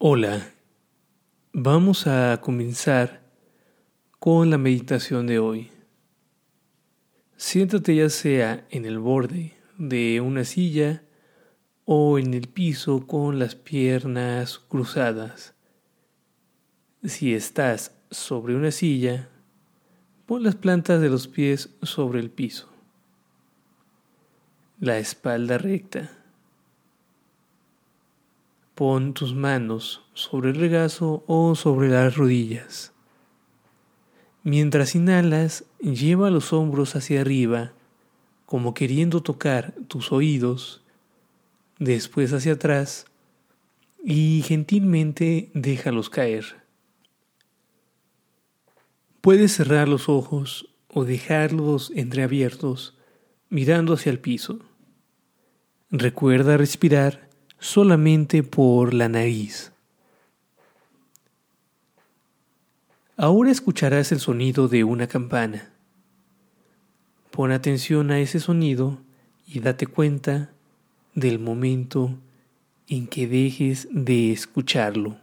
Hola, vamos a comenzar con la meditación de hoy. Siéntate ya sea en el borde de una silla o en el piso con las piernas cruzadas. Si estás sobre una silla, pon las plantas de los pies sobre el piso, la espalda recta. Pon tus manos sobre el regazo o sobre las rodillas. Mientras inhalas, lleva los hombros hacia arriba, como queriendo tocar tus oídos, después hacia atrás y gentilmente déjalos caer. Puedes cerrar los ojos o dejarlos entreabiertos, mirando hacia el piso. Recuerda respirar solamente por la nariz. Ahora escucharás el sonido de una campana. Pon atención a ese sonido y date cuenta del momento en que dejes de escucharlo.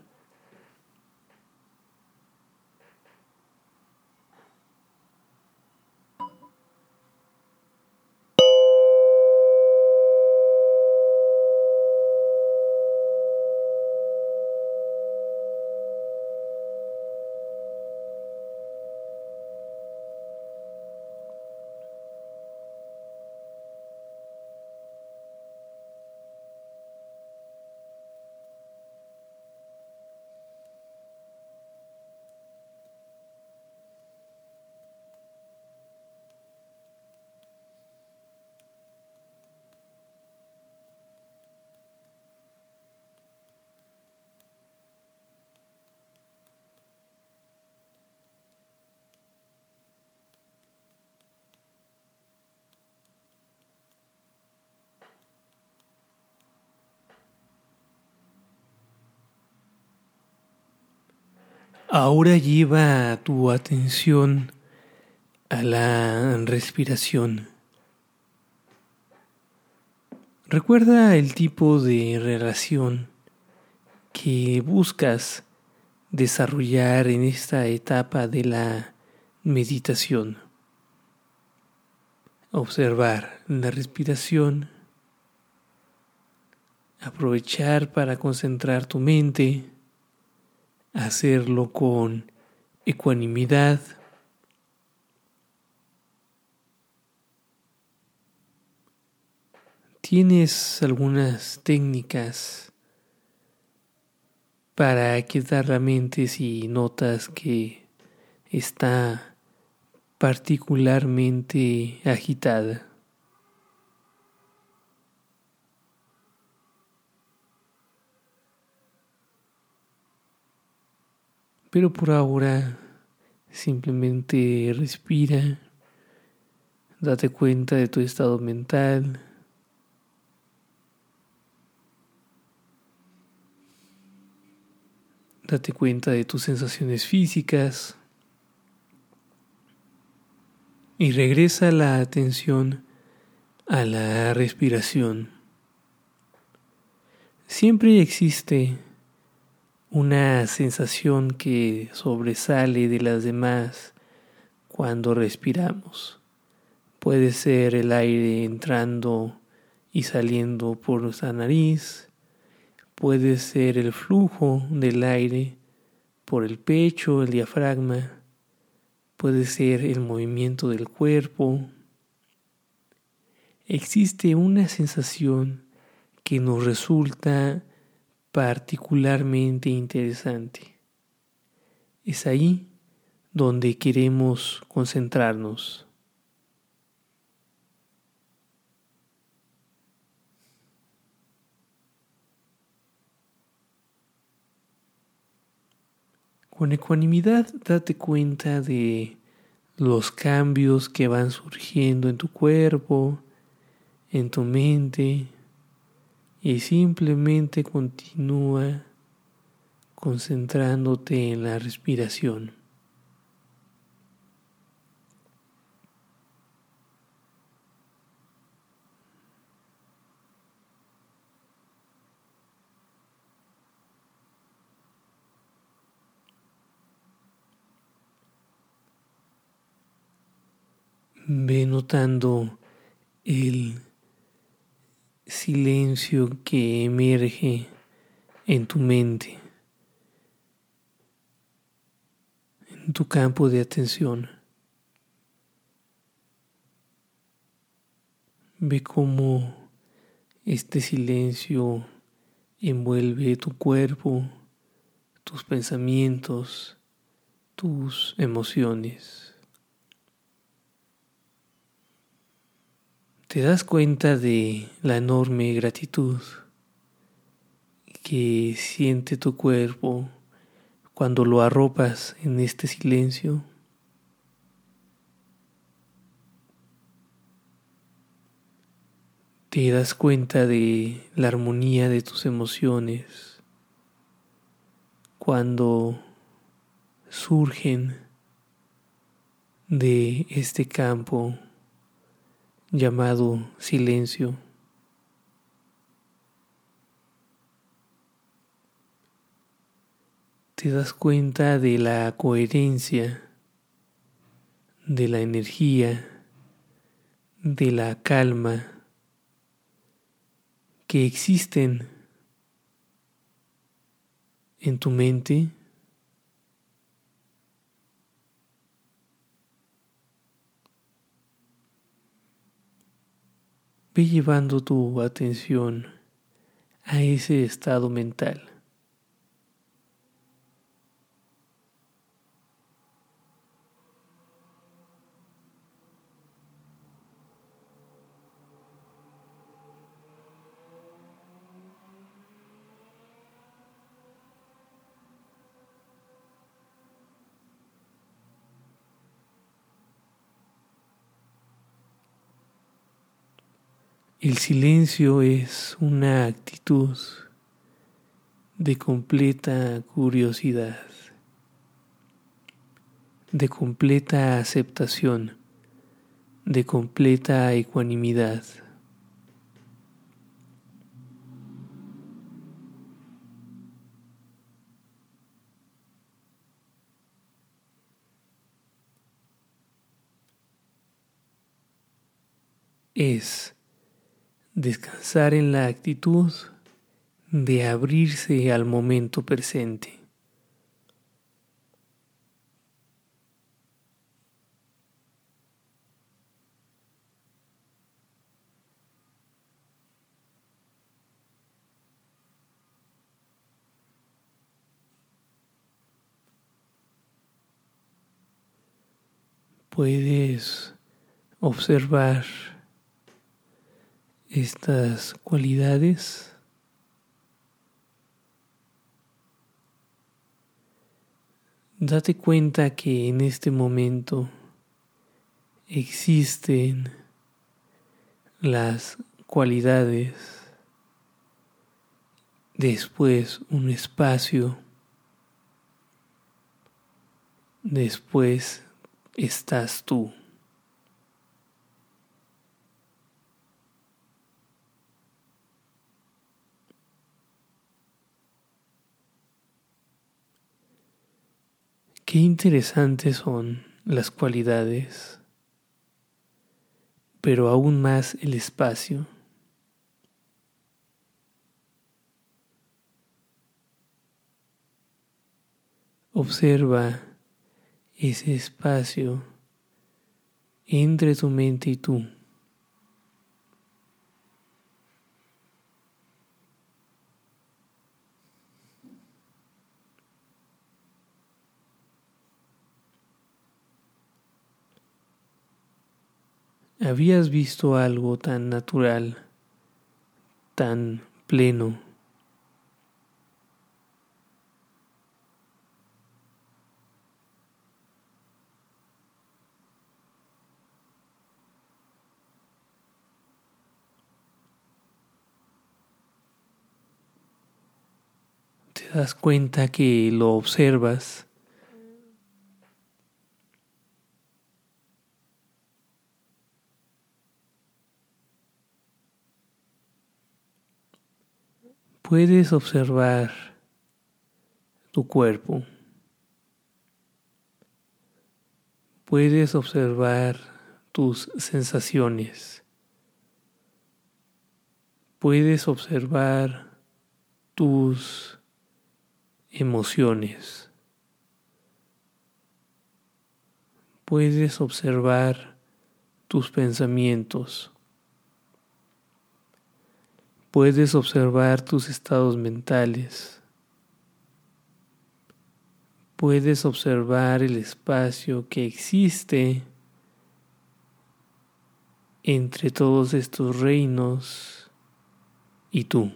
Ahora lleva tu atención a la respiración. Recuerda el tipo de relación que buscas desarrollar en esta etapa de la meditación. Observar la respiración, aprovechar para concentrar tu mente, hacerlo con ecuanimidad. Tienes algunas técnicas para quietar la mente si notas que está particularmente agitada. Pero por ahora simplemente respira, date cuenta de tu estado mental. Date cuenta de tus sensaciones físicas y regresa la atención a la respiración. Siempre existe una sensación que sobresale de las demás cuando respiramos. Puede ser el aire entrando y saliendo por nuestra nariz. Puede ser el flujo del aire por el pecho, el diafragma. Puede ser el movimiento del cuerpo. Existe una sensación que nos resulta particularmente interesante. Es ahí donde queremos concentrarnos. Con ecuanimidad date cuenta de los cambios que van surgiendo en tu cuerpo, en tu mente, y simplemente continúa concentrándote en la respiración. Ve notando el silencio que emerge en tu mente, en tu campo de atención. Ve cómo este silencio envuelve tu cuerpo, tus pensamientos, tus emociones. Te das cuenta de la enorme gratitud que siente tu cuerpo cuando lo arropas en este silencio. Te das cuenta de la armonía de tus emociones cuando surgen de este campo llamado silencio. Te das cuenta de la coherencia, de la energía, de la calma que existen en tu mente. Ve llevando tu atención a ese estado mental. El silencio es una actitud de completa curiosidad, de completa aceptación, de completa ecuanimidad. Es descansar en la actitud de abrirse al momento presente. Puedes observar estas cualidades. Date cuenta que en este momento existen las cualidades, después un espacio, después estás tú. Qué interesantes son las cualidades, pero aún más el espacio. Observa ese espacio entre tu mente y tú. ¿Habías visto algo tan natural, tan pleno? Te das cuenta que lo observas. Puedes observar tu cuerpo. Puedes observar tus sensaciones. Puedes observar tus emociones. Puedes observar tus pensamientos. Puedes observar tus estados mentales. Puedes observar el espacio que existe entre todos estos reinos y tú.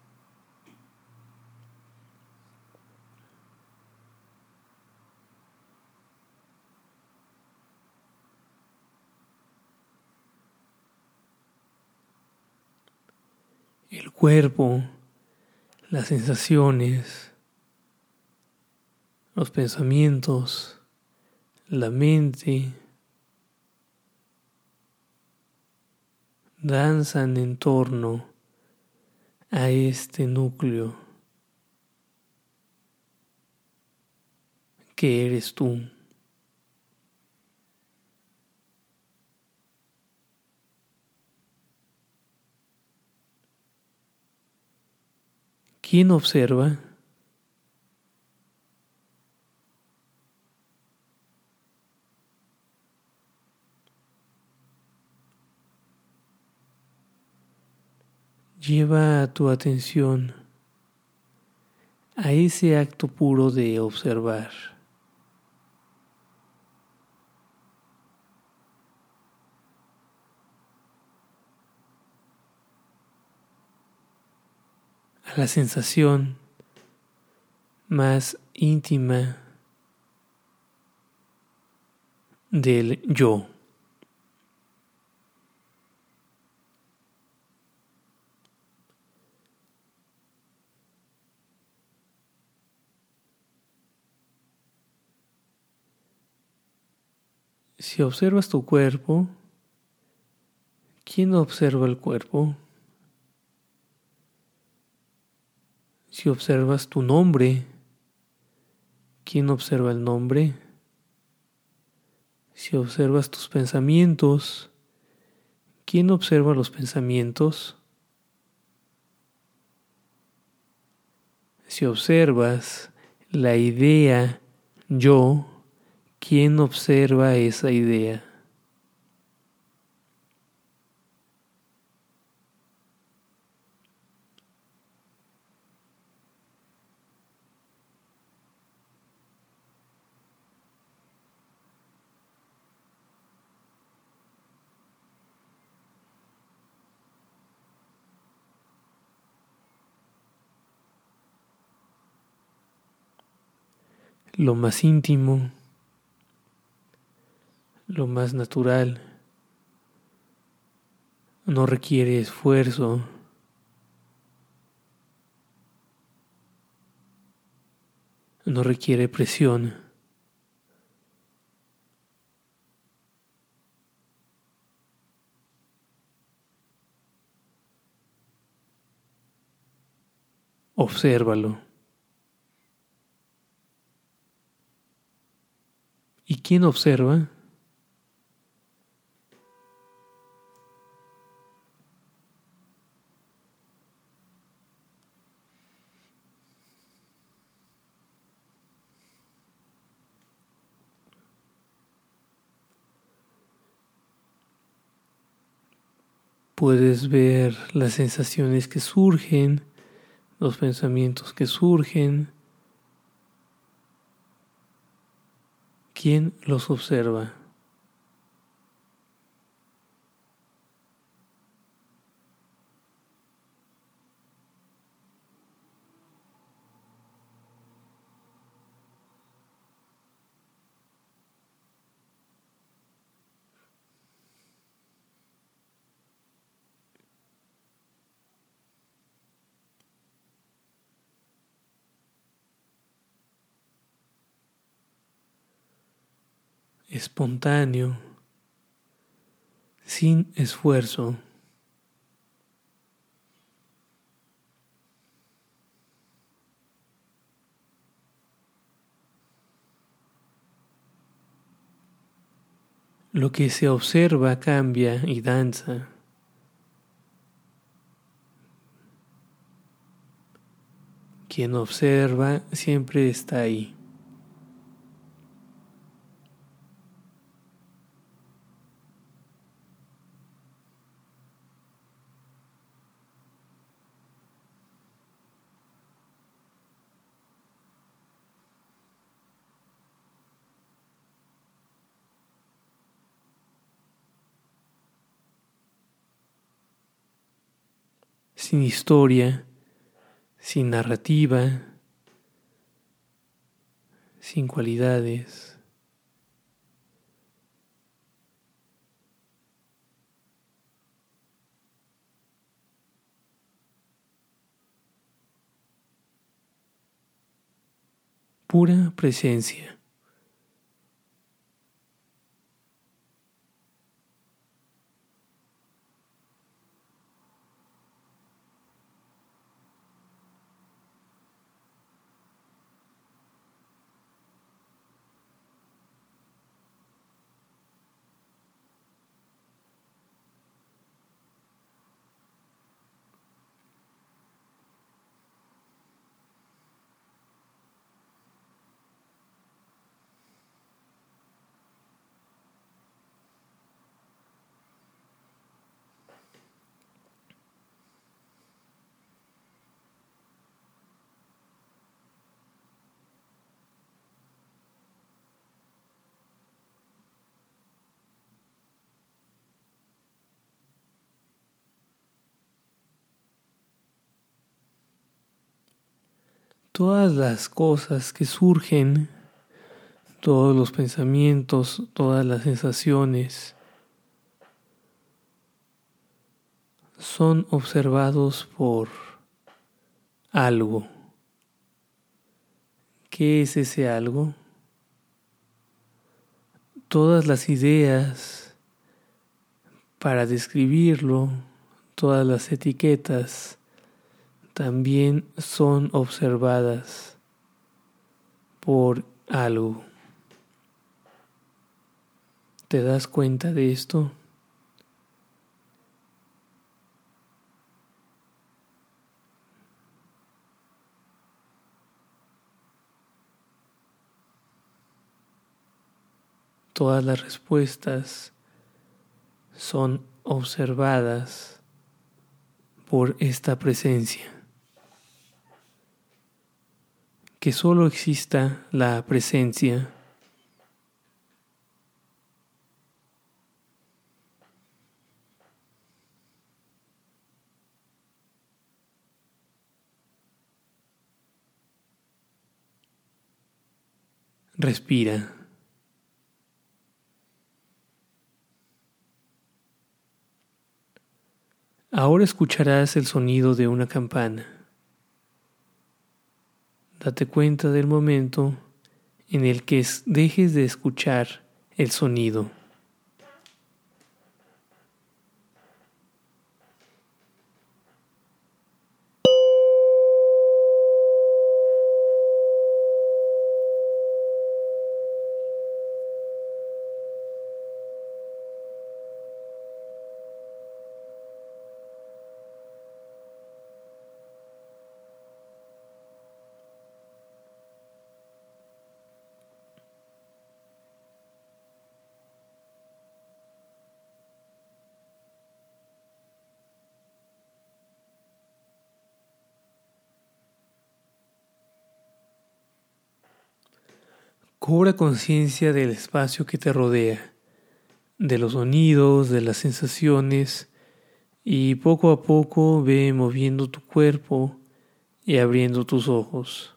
El cuerpo, las sensaciones, los pensamientos, la mente, danzan en torno a este núcleo que eres tú. ¿Quién observa? Lleva tu atención a ese acto puro de observar. A la sensación más íntima del yo. Si observas tu cuerpo, ¿quién observa el cuerpo? Si observas tu nombre, ¿quién observa el nombre? Si observas tus pensamientos, ¿quién observa los pensamientos? Si observas la idea yo, ¿quién observa esa idea? Lo más íntimo, lo más natural, no requiere esfuerzo, no requiere presión. Obsérvalo. ¿Y quién observa? Puedes ver las sensaciones que surgen, los pensamientos que surgen. ¿Quién los observa? Espontáneo, sin esfuerzo. Lo que se observa cambia y danza. Quien observa siempre está ahí. Sin historia, sin narrativa, sin cualidades. Pura presencia. Todas las cosas que surgen, todos los pensamientos, todas las sensaciones, son observados por algo. ¿Qué es ese algo? Todas las ideas para describirlo, todas las etiquetas, también son observadas por algo. ¿Te das cuenta de esto? Todas las respuestas son observadas por esta presencia. Que solo exista la presencia. Respira. Ahora escucharás el sonido de una campana. Date cuenta del momento en el que dejes de escuchar el sonido. Cobra conciencia del espacio que te rodea, de los sonidos, de las sensaciones, y poco a poco ve moviendo tu cuerpo y abriendo tus ojos.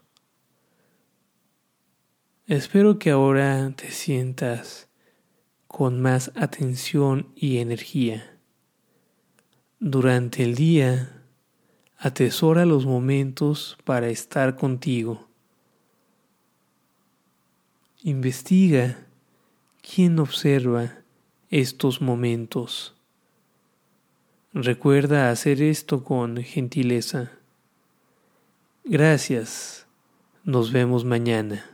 Espero que ahora te sientas con más atención y energía. Durante el día, atesora los momentos para estar contigo. Investiga quién observa estos momentos. Recuerda hacer esto con gentileza. Gracias. Nos vemos mañana.